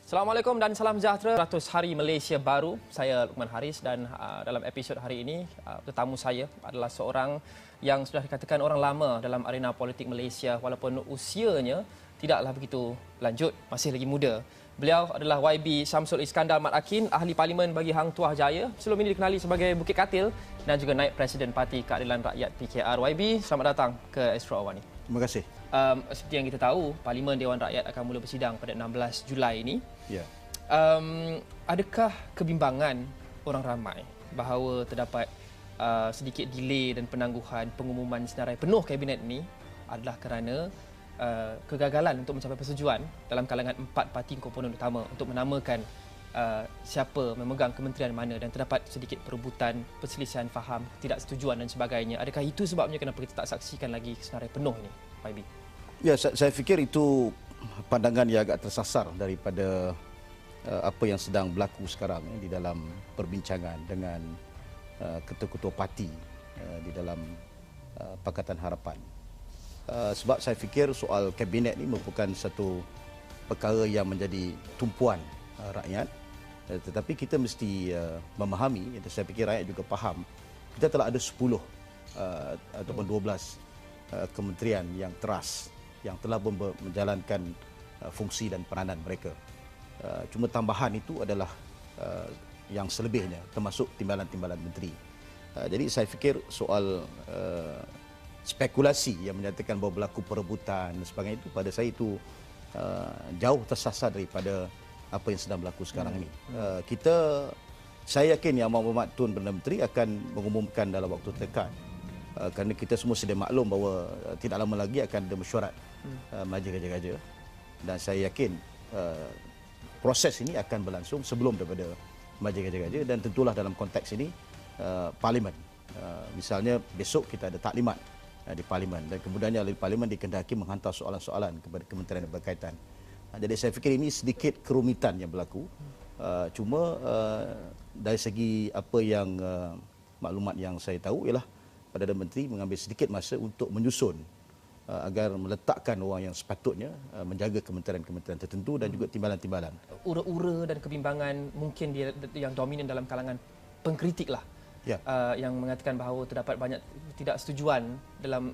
Assalamualaikum dan salam sejahtera. 100 hari Malaysia baru. Saya Luqman Haris dan dalam episod hari ini tetamu saya adalah seorang yang sudah dikatakan orang lama dalam arena politik Malaysia walaupun usianya tidaklah begitu lanjut, masih lagi muda. Beliau adalah YB Syamsul Iskandar Mat Akin, ahli parlimen bagi Hang Tuah Jaya. Sebelum ini dikenali sebagai Bukit Katil dan juga naib Presiden Parti Keadilan Rakyat PKR. YB, selamat datang ke Astro Awani. Terima kasih. Seperti yang kita tahu, Parlimen Dewan Rakyat akan mula bersidang pada 16 Julai ini. Ya. Adakah kebimbangan orang ramai bahawa terdapat sedikit delay dan penangguhan pengumuman senarai penuh Kabinet ini adalah kerana kegagalan untuk mencapai persetujuan dalam kalangan 4 parti komponen utama untuk menamakan siapa memegang kementerian mana dan terdapat sedikit perebutan, perselisihan faham, ketidaksetujuan dan sebagainya. Adakah itu sebabnya kenapa kita tak saksikan lagi senarai penuh ini, YB? Ya, saya fikir itu pandangan yang agak tersasar daripada apa yang sedang berlaku sekarang di dalam perbincangan dengan ketua-ketua parti di dalam Pakatan Harapan. Sebab saya fikir soal kabinet ini merupakan satu perkara yang menjadi tumpuan rakyat, tetapi kita mesti memahami, saya fikir rakyat juga faham, kita telah ada 10 ataupun 12 kementerian yang teras yang telah menjalankan fungsi dan peranan mereka. Cuma tambahan itu adalah yang selebihnya, termasuk timbalan-timbalan menteri. Jadi saya fikir soal spekulasi yang menyatakan bahawa berlaku perebutan dan sebagainya itu, pada saya itu jauh tersasar daripada apa yang sedang berlaku sekarang ini. Saya yakin Yang Berhormat Tun Perdana Menteri akan mengumumkan dalam waktu terdekat. Kerana kita semua sedia maklum bahawa tidak lama lagi akan ada mesyuarat Majlis Raja-Raja, dan saya yakin proses ini akan berlangsung sebelum daripada Majlis Raja-Raja, dan tentulah dalam konteks ini Parlimen. Misalnya besok kita ada taklimat di Parlimen dan kemudiannya oleh Parlimen dikehendaki menghantar soalan-soalan kepada kementerian yang berkaitan. Jadi saya fikir ini sedikit kerumitan yang berlaku. Cuma dari segi apa yang maklumat yang saya tahu ialah Perdana Menteri mengambil sedikit masa untuk menyusun agar meletakkan orang yang sepatutnya menjaga kementerian-kementerian tertentu dan juga timbalan-timbalan. Ura-ura dan kebimbangan mungkin yang dominan dalam kalangan pengkritik lah. Ya. Yang mengatakan bahawa terdapat banyak ketidaksetujuan dalam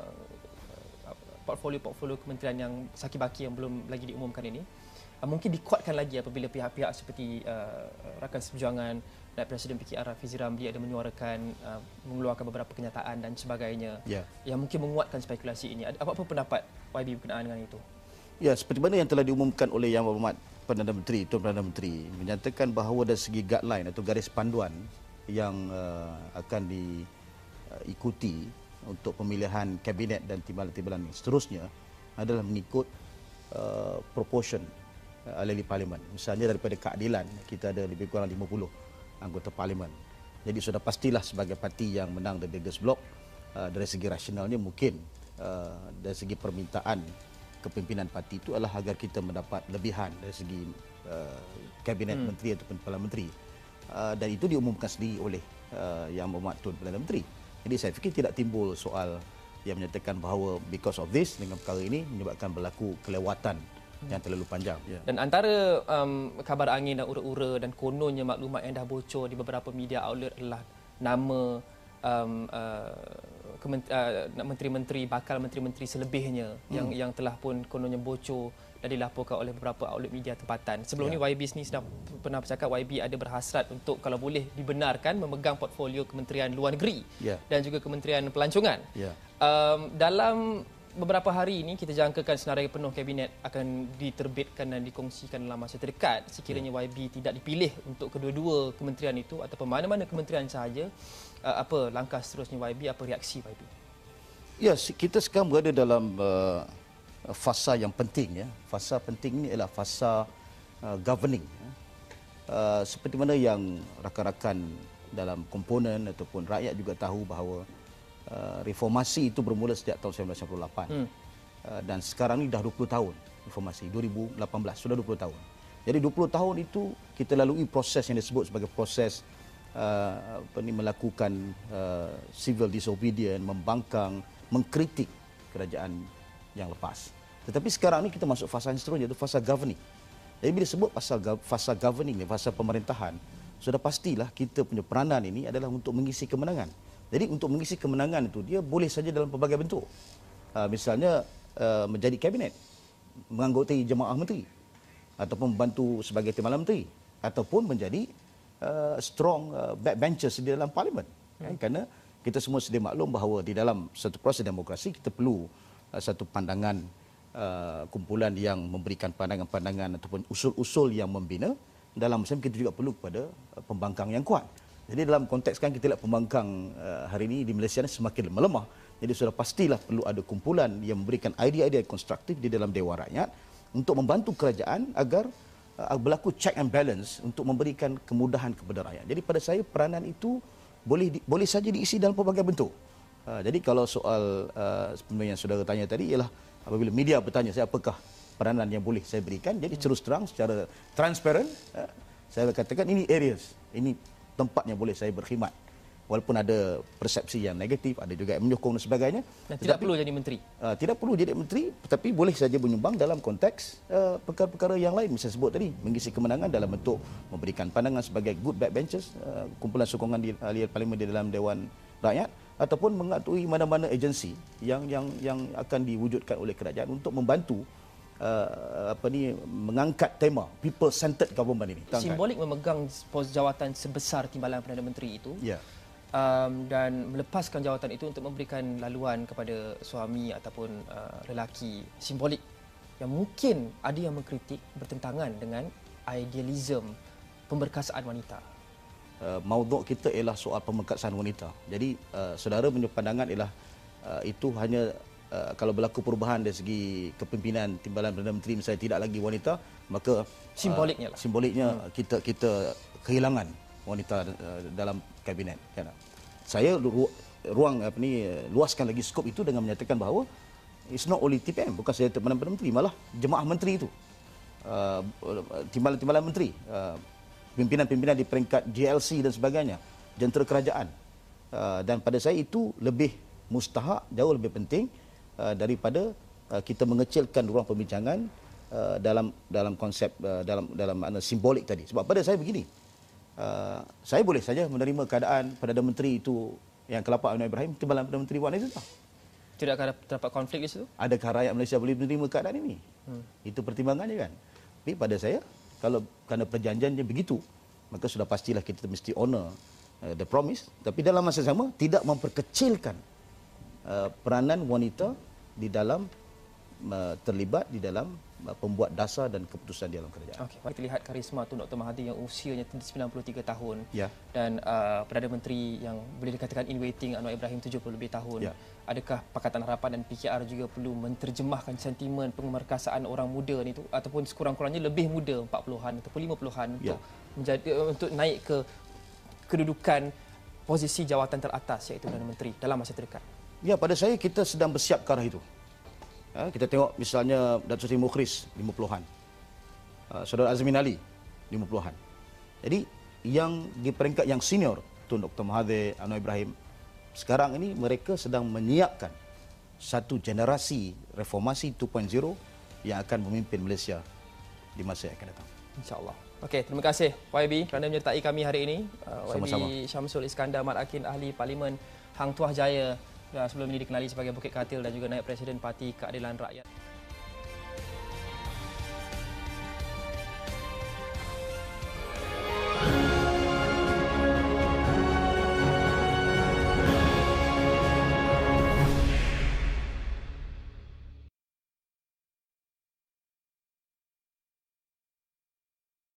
portfolio-portfolio kementerian yang saki-baki yang belum lagi diumumkan ini. Mungkin dikuatkan lagi apabila pihak-pihak seperti rakan seperjuangan dan Presiden PKR Fizi Ramli ada menyuarakan, mengeluarkan beberapa kenyataan dan sebagainya, yang mungkin menguatkan spekulasi ini. Apa pendapat YB berkenaan dengan itu? Ya, seperti mana yang telah diumumkan oleh Yang Berhormat Perdana Menteri, Tun Perdana Menteri, menyatakan bahawa dari segi guideline atau garis panduan yang akan diikuti untuk pemilihan kabinet dan timbalan-timbalan seterusnya adalah mengikut proportion ahli parlimen. Misalnya daripada keadilan, kita ada lebih kurang 50 anggota parlimen. Jadi sudah pastilah sebagai parti yang menang the biggest block, dari segi rasionalnya mungkin dari segi permintaan kepimpinan parti itu adalah agar kita mendapat lebihan dari segi kabinet menteri ataupun Perdana Menteri. Dan itu diumumkan sendiri oleh Yang Berhormat Tun Perdana Menteri. Jadi saya fikir tidak timbul soal yang menyatakan bahawa because of this, dengan perkara ini menyebabkan berlaku kelewatan yang terlalu panjang. Dan antara kabar angin dan ura-ura dan kononnya maklumat yang dah bocor di beberapa media outlet adalah nama menteri-menteri, bakal menteri-menteri selebihnya yang telah pun kononnya bocor dan dilaporkan oleh beberapa outlet media tempatan. Sebelum ni YB sendiri sudah pernah bercakap YB ada berhasrat untuk kalau boleh dibenarkan memegang portfolio Kementerian Luar Negeri dan juga Kementerian Pelancongan. Dalam beberapa hari ini kita jangkakan senarai penuh kabinet akan diterbitkan dan dikongsikan dalam masa terdekat. Sekiranya YB tidak dipilih untuk kedua-dua kementerian itu ataupun mana-mana kementerian sahaja, apa langkah seterusnya YB, apa reaksi YB? Ya, kita sekarang berada dalam fasa yang penting. Fasa penting ini adalah fasa governing. Seperti mana yang rakan-rakan dalam komponen ataupun rakyat juga tahu bahawa reformasi itu bermula sejak tahun 1998. Dan sekarang ini dah 20 tahun reformasi, 2018 sudah 20 tahun. Jadi 20 tahun itu kita lalui proses yang disebut sebagai proses melakukan civil disobedience, membangkang, mengkritik kerajaan yang lepas. Tetapi sekarang ini kita masuk fasa yang seterusnya, iaitu fasa governing. Jadi bila sebut fasa governing ni, fasa pemerintahan, sudah pastilah kita punya peranan ini adalah untuk mengisi kemenangan. Jadi untuk mengisi kemenangan itu dia boleh saja dalam pelbagai bentuk. Misalnya menjadi kabinet, menganggotai jemaah menteri, ataupun membantu sebagai timbalan menteri, ataupun menjadi strong backbenchers di dalam parlimen. Kerana kita semua sedia maklum bahawa di dalam satu proses demokrasi kita perlu satu pandangan kumpulan yang memberikan pandangan-pandangan ataupun usul-usul yang membina. Dalam masa kita juga perlu kepada pembangkang yang kuat. Jadi dalam konteks kan kita lihat pembangkang hari ini di Malaysia ni semakin melemah. Jadi sudah pastilah perlu ada kumpulan yang memberikan idea-idea konstruktif di dalam Dewan Rakyat untuk membantu kerajaan agar berlaku check and balance untuk memberikan kemudahan kepada rakyat. Jadi pada saya peranan itu boleh saja diisi dalam pelbagai bentuk. Jadi kalau soal sebenarnya yang saudara tanya tadi ialah apabila media bertanya saya apakah peranan yang boleh saya berikan, jadi terus terang secara transparent saya katakan ini areas, ini tempat yang boleh saya berkhidmat. Walaupun ada persepsi yang negatif, ada juga yang menyokong dan sebagainya. Dan tidak perlu jadi menteri. Tidak perlu jadi menteri, tetapi boleh saja menyumbang dalam konteks perkara-perkara yang lain. Misalnya sebut tadi, mengisi kemenangan dalam bentuk memberikan pandangan sebagai good backbenchers, kumpulan sokongan di ahli parlimen di dalam Dewan Rakyat, ataupun mengatui mana-mana agensi yang akan diwujudkan oleh kerajaan untuk membantu mengangkat tema people centered government ini. Simbolik memegang pos jawatan sebesar timbalan Perdana Menteri itu. Ya. Dan melepaskan jawatan itu untuk memberikan laluan kepada suami ataupun lelaki, simbolik yang mungkin ada yang mengkritik bertentangan dengan idealism pemberkasaan wanita. Mauduk kita ialah soal pemberkasaan wanita. Jadi saudara punya pandangan ialah itu hanya kalau berlaku perubahan dari segi kepimpinan timbalan Perdana Menteri misalnya tidak lagi wanita, maka simboliknya kita kehilangan wanita dalam kabinet. Saya luaskan lagi skop itu dengan menyatakan bahawa it's not only TPM, bukan saja timbalan Perdana Menteri, malah jemaah menteri itu, timbalan-timbalan menteri, pimpinan-pimpinan di peringkat GLC dan sebagainya, jentera kerajaan. Dan pada saya itu lebih mustahak, jauh lebih penting daripada kita mengecilkan ruang perbincangan dalam konsep dalam makna simbolik tadi. Sebab pada saya begini, saya boleh saja menerima keadaan Perdana Menteri itu yang kelapa Anwar Ibrahim timbalan Perdana Menteri Wan Azizah. Tidak akan terdapat konflik di situ? Adakah rakyat Malaysia boleh menerima keadaan ini? Itu pertimbangannya kan. Tapi pada saya, kalau kerana perjanjiannya begitu, maka sudah pastilah kita mesti honor the promise. Tapi dalam masa sama tidak memperkecilkan peranan wanita di dalam terlibat di dalam pembuat dasar dan keputusan di dalam kerajaan. Okey, kita lihat karisma Tun Dr. Mahathir yang usianya 93 tahun. Ya. Dan Perdana Menteri yang boleh dikatakan in waiting Anwar Ibrahim 70 lebih tahun. Ya. Adakah Pakatan Harapan dan PKR juga perlu menterjemahkan sentimen pemerkasaan orang muda ni tu ataupun sekurang-kurangnya lebih muda 40-an ataupun 50-an untuk naik ke kedudukan posisi jawatan teratas iaitu Perdana Menteri dalam masa terdekat? Ya, pada saya kita sedang bersiap ke arah itu. Kita tengok misalnya Datuk Seri Mukhris 50-an. Saudara Azmin Ali 50-an. Jadi yang di peringkat yang senior Tun Dr. Mahathir, Anwar Ibrahim, sekarang ini mereka sedang menyiapkan satu generasi reformasi 2.0 yang akan memimpin Malaysia di masa yang akan datang. InsyaAllah. Okey, terima kasih YB kerana menyertai kami hari ini. Sama-sama. YB Syamsul Iskandar Mat Akin, ahli Parlimen Hang Tuah Jaya. Sebelum ini dikenali sebagai Bukit Katil dan juga naib Presiden Parti Keadilan Rakyat.